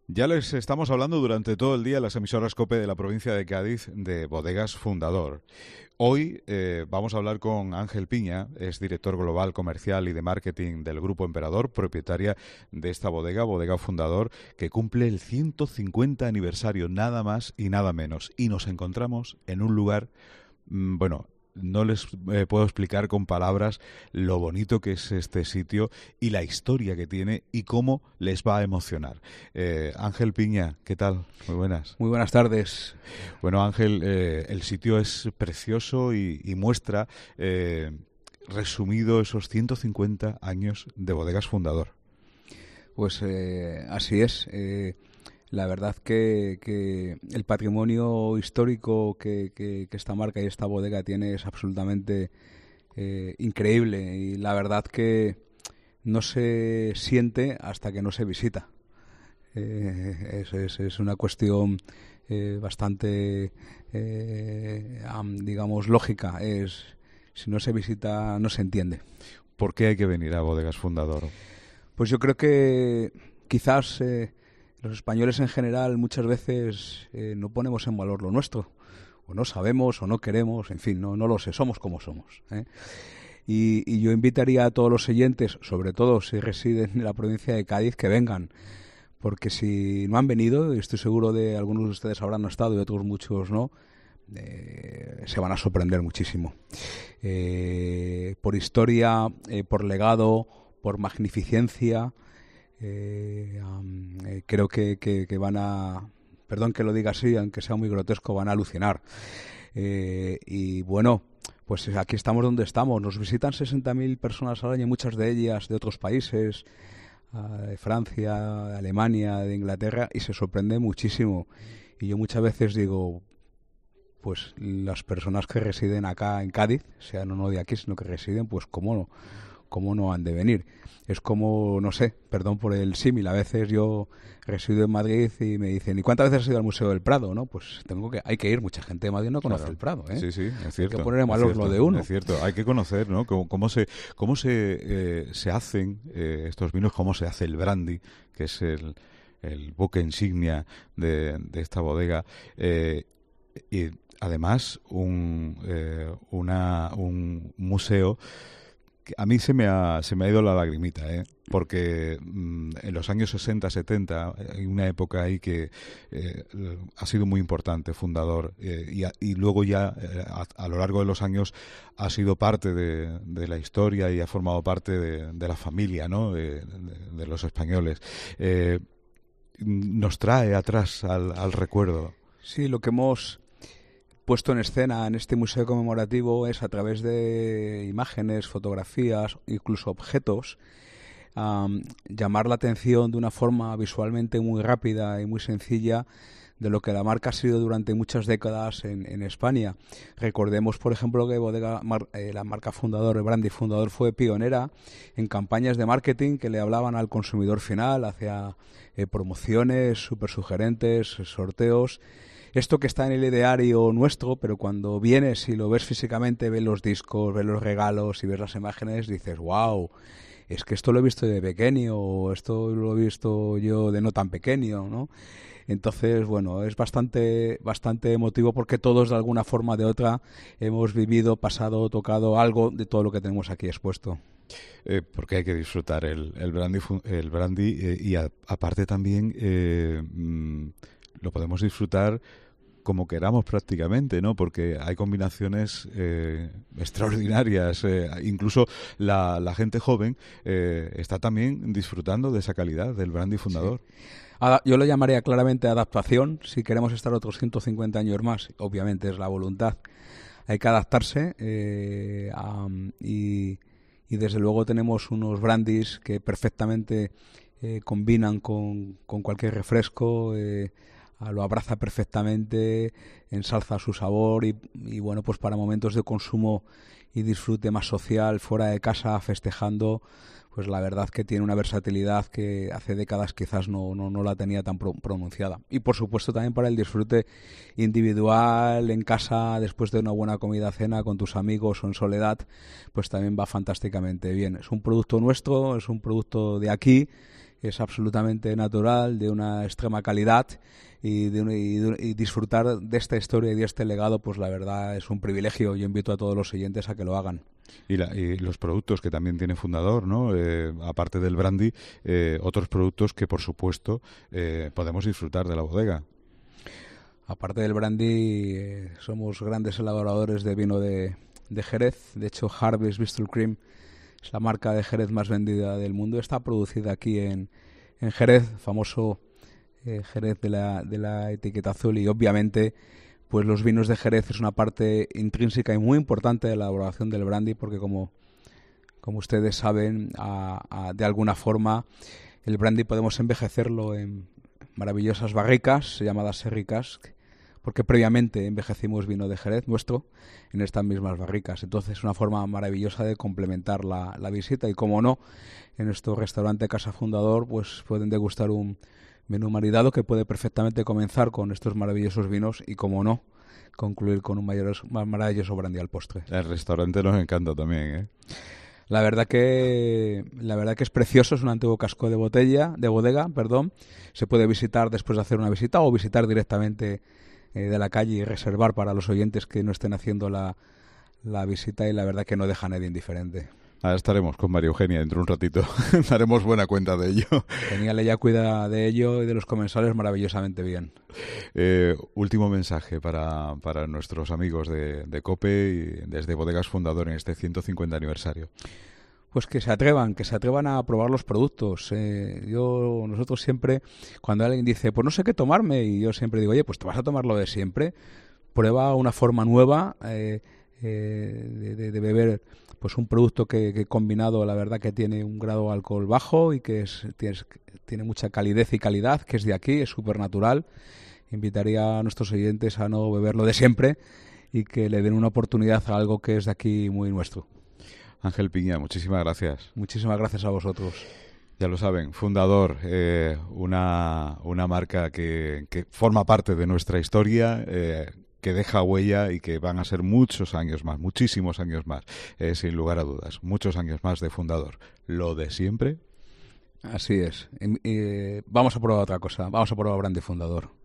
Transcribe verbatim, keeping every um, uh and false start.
Ya les estamos hablando durante todo el día en las emisoras COPE de la provincia de Cádiz de Bodegas Fundador. Hoy eh, vamos a hablar con Ángel Piña, es director global comercial y de marketing del Grupo Emperador, propietaria de esta bodega, Bodega Fundador, que cumple el ciento cincuenta aniversario, nada más y nada menos. Y nos encontramos en un lugar, mmm, bueno... No les eh, puedo explicar con palabras lo bonito que es este sitio y la historia que tiene y cómo les va a emocionar. Eh, Ángel Piña, ¿qué tal? Muy buenas. Muy buenas tardes. Bueno, Ángel, eh, el sitio es precioso y, y muestra eh, resumido esos ciento cincuenta años de Bodegas Fundador. Pues eh, así es. Eh, La verdad que, que el patrimonio histórico que, que, que esta marca y esta bodega tiene es absolutamente eh, increíble, y la verdad que no se siente hasta que no se visita. Eh, es, es, es una cuestión eh, bastante, eh, digamos, lógica. Es, si no se visita, no se entiende. ¿Por qué hay que venir a Bodegas Fundador? Pues yo creo que quizás... Eh, Los españoles en general muchas veces eh, no ponemos en valor lo nuestro, o no sabemos, o no queremos, en fin, no, no lo sé, somos como somos, ¿eh? Y, y yo invitaría a todos los oyentes, sobre todo si residen en la provincia de Cádiz, que vengan, porque si no han venido, y estoy seguro de algunos de ustedes habrán estado y otros muchos no, eh, se van a sorprender muchísimo. Eh, por historia, eh, por legado, por magnificencia... Eh, um, eh, creo que, que, que van a, perdón que lo diga así, aunque sea muy grotesco, van a alucinar. Eh, y bueno, pues aquí estamos donde estamos. Nos visitan sesenta mil personas al año, muchas de ellas de otros países, uh, de Francia, de Alemania, de Inglaterra, y se sorprende muchísimo. Y yo muchas veces digo, pues las personas que residen acá en Cádiz, sean o no de aquí, sino que residen, pues cómo no. ¿Cómo no han de venir? Es como, no sé, perdón por el símil, a veces yo resido en Madrid y me dicen, ¿y cuántas veces has ido al Museo del Prado? ¿No? Pues tengo que, hay que ir, mucha gente de Madrid no conoce claro. el Prado, ¿eh? Sí, sí, es cierto. Hay que poner en valor cierto, lo de uno. Es cierto, hay que conocer, ¿no? Cómo, cómo se, cómo se, eh, se hacen eh, estos vinos, cómo se hace el brandy, que es el, el buque insignia de, de esta bodega. Eh, y además, un, eh, una, un museo... A mí se me ha, se me ha ido la lagrimita, ¿eh? Porque mmm, en los años sesenta, setenta hay una época ahí que eh, ha sido muy importante, Fundador, eh, y, a, y luego ya eh, a, a lo largo de los años ha sido parte de, de la historia y ha formado parte de, de la familia, ¿no? de, de, de los españoles. Eh, nos trae atrás al, al recuerdo. Sí, lo que hemos puesto en escena en este museo conmemorativo es a través de imágenes, fotografías, incluso objetos, um, llamar la atención de una forma visualmente muy rápida y muy sencilla de lo que la marca ha sido durante muchas décadas en, en España. Recordemos, por ejemplo, que Bodega, mar, eh, la marca Fundador, el brandy Fundador, fue pionera en campañas de marketing que le hablaban al consumidor final, hacia eh, promociones súper sugerentes, sorteos. Esto que está en el ideario nuestro, pero cuando vienes y lo ves físicamente, ves los discos, ves los regalos y ves las imágenes, dices, wow, es que esto lo he visto de pequeño, o esto lo he visto yo de no tan pequeño, ¿no? Entonces, bueno, es bastante, bastante emotivo porque todos de alguna forma o de otra hemos vivido, pasado, tocado algo de todo lo que tenemos aquí expuesto. Eh, porque hay que disfrutar el, el brandy, el brandy eh, y a, aparte también eh, mmm, lo podemos disfrutar como queramos prácticamente, ¿no? Porque hay combinaciones eh, extraordinarias. Eh, incluso la, la gente joven eh, está también disfrutando de esa calidad del brandy Fundador. Sí. Yo lo llamaría claramente adaptación. Si queremos estar otros ciento cincuenta años más, obviamente es la voluntad. Hay que adaptarse eh, um, y, y desde luego tenemos unos brandys que perfectamente eh, combinan con, con cualquier refresco. Eh, lo abraza perfectamente, ensalza su sabor y, y bueno, pues para momentos de consumo y disfrute más social, fuera de casa, festejando, pues la verdad que tiene una versatilidad que hace décadas quizás no, no, no la tenía tan pro- pronunciada. Y por supuesto también para el disfrute individual, en casa, después de una buena comida, cena con tus amigos o en soledad, pues también va fantásticamente bien. Es un producto nuestro, es un producto de aquí, es absolutamente natural, de una extrema calidad, y, de un, y, de, y disfrutar de esta historia y de este legado, pues la verdad es un privilegio. Yo invito a todos los oyentes a que lo hagan. Y, la, y los productos que también tiene Fundador, ¿no? Eh, aparte del brandy, eh, otros productos que, por supuesto, eh, podemos disfrutar de la bodega. Aparte del brandy, eh, somos grandes elaboradores de vino de, de Jerez. De hecho, Harvey's Bristol Cream es la marca de Jerez más vendida del mundo. Está producida aquí en, en Jerez, famoso eh, Jerez de la, de la etiqueta azul, y obviamente pues los vinos de Jerez es una parte intrínseca y muy importante de la elaboración del brandy, porque como, como ustedes saben, a, a, de alguna forma el brandy podemos envejecerlo en maravillosas barricas llamadas sherry cask, porque previamente envejecimos vino de Jerez nuestro en estas mismas barricas. Entonces es una forma maravillosa de complementar la, la visita, y como no, en nuestro restaurante Casa Fundador pues pueden degustar un menú maridado que puede perfectamente comenzar con estos maravillosos vinos y, como no, concluir con un mayor, más maravilloso brandy al postre. El restaurante nos encanta también, ¿eh? La verdad que la verdad que es precioso, es un antiguo casco de botella, de bodega, perdón. Se puede visitar después de hacer una visita, o visitar directamente eh, de la calle y reservar para los oyentes que no estén haciendo la, la visita, y la verdad que no deja a nadie indiferente. Ahora estaremos con María Eugenia dentro de un ratito. Daremos buena cuenta de ello. Genial, ella cuida de ello y de los comensales maravillosamente bien. Eh, último mensaje para, para nuestros amigos de, de COPE y desde Bodegas Fundador en este ciento cincuenta aniversario. Pues que se atrevan, que se atrevan a probar los productos. Eh, yo, nosotros siempre, cuando alguien dice, pues no sé qué tomarme, y yo siempre digo, oye, pues te vas a tomar lo de siempre. Prueba una forma nueva eh, eh, de, de, de beber, pues un producto que, que combinado, la verdad que tiene un grado de alcohol bajo y que es, tiene, tiene mucha calidez y calidad, que es de aquí, es súper natural. Invitaría a nuestros oyentes a no beberlo de siempre y que le den una oportunidad a algo que es de aquí, muy nuestro. Ángel Piña, muchísimas gracias. Muchísimas gracias a vosotros. Ya lo saben, Fundador, eh, una, una marca que, que forma parte de nuestra historia, eh, que deja huella y que van a ser muchos años más, muchísimos años más, eh, sin lugar a dudas, muchos años más de Fundador. Lo de siempre. Así es. Y, y, vamos a probar otra cosa, vamos a probar Brandy Fundador.